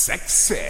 Sexy.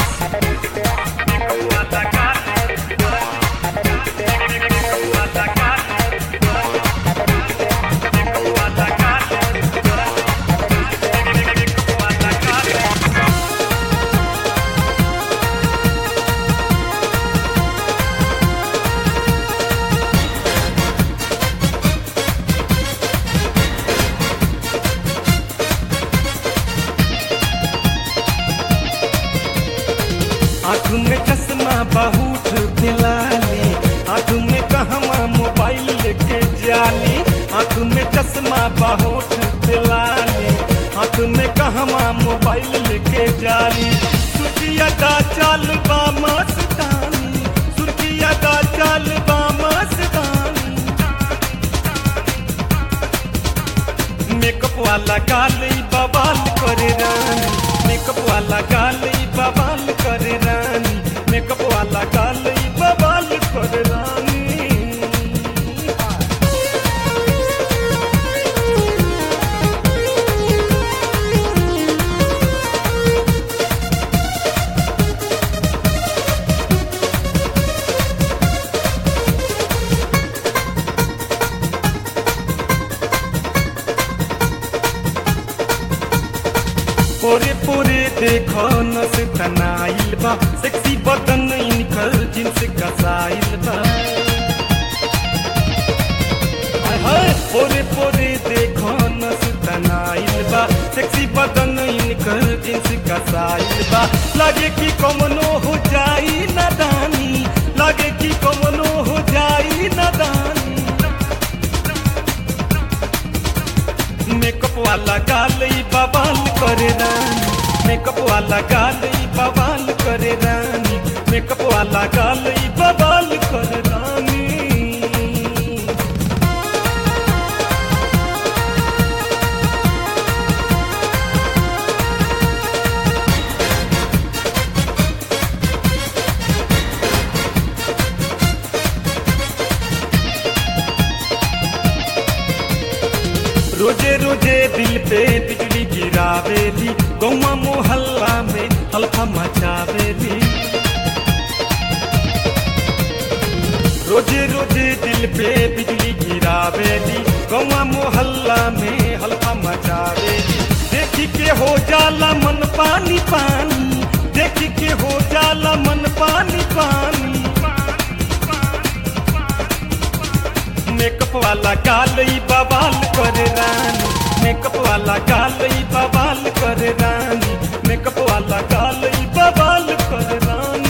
आँख में चश्मा बहुत दिलाली, आँख में कहवा मोबाइल लेके जाली। आँख में चश्मा बहुत दिलाली, आँख में कहवा मोबाइल लेके जाली। सुर्खिया दा चाल बा मस्तानी, सुर्खिया दा चाल बा मस्तानी। मेकअप वाला गाली बवाल करे रानी, मेकअप वाला गाली बवाल करे रानी, मेकअप वाला गाली बवाल करे रानी। पोरे पोरे देखो नस तनाइल बा, सेक्सी बदन इनकर जिन्स कसाइल बा। हाय हाय पोरे पोरे देखो नस तनाइल बा, सेक्सी बदन इनकर जिन्स कसाइल बा। लगे कि कमनो हो जाई नादानी, लगे कि कमनो हो जाई नादानी। मेकअप वाला गाली बवाल करे रानी, मेकअप वाला गाली बवाल करे रानी, मेकअप वाला गाली बवाल करे रानी। रोजे रोजे दिल पे बिजली गिरावेली, गौवा मोहल्ला में हल्का मचावेली। रोजे रोजे दिल पे बिजली गिरावेली, गौवा मोहल्ला में हल्का मचावेली। देखी के हो जाला मन पानी पानी, देखी के हो जाला मन पानी पानी। मेकअप वाला गाली बवाल करे रानी, मेकअप वाला गाली बवाल करे रानी, मेकअप वाला गाली बवाल करे रानी।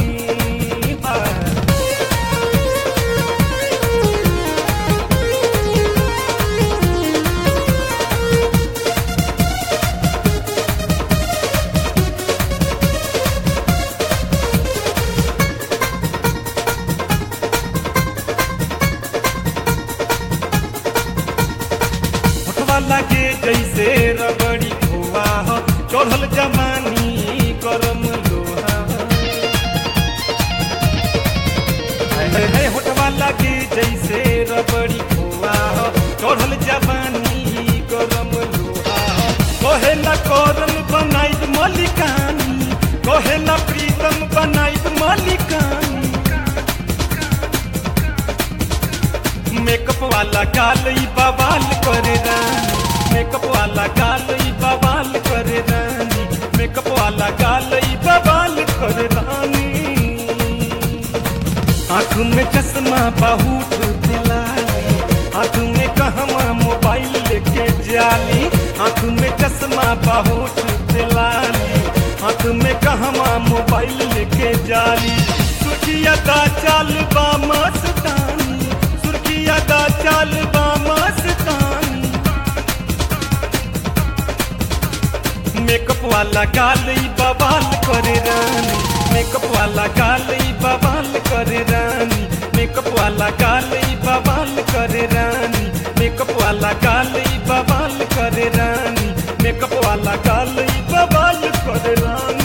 लगे जैसे रबड़ी खोआ हो, चढ़ल जवानी गरम लोहा। है होठवा लगे जैसे रबड़ी खोआ हो, चढ़ल जवानी गरम लोहा। कहे न करम बनाइब मलिकानी, कहे न प्रीतम बनाइब मलिकानी। मेकअप वाला गाली बवाल करे रानी, मेकअप वाला गाली बवाल करे रानी, मेकअप वाला गाली बवाल करे रानी। आँख में चश्मा बहुत दिलाली, आँख में कहवा मोबाइल लेके जाली। आँख में चश्मा बहुत दिलाली, आँख में कहवा मोबाइल लेके जाली। सुर्खिया दा चाल बा मस्तानी, सुर्खिया दा चाल बा मस्तानी। मेकअप वाला गाली बवाल करे रानी, मेकअप वाला गाली बवाल करे रानी, मेकअप वाला गाली बवाल करे रानी, मेकअप वाला गाली बवाल करे रानी, मेकअप वाला गाली बवाल करे रानी।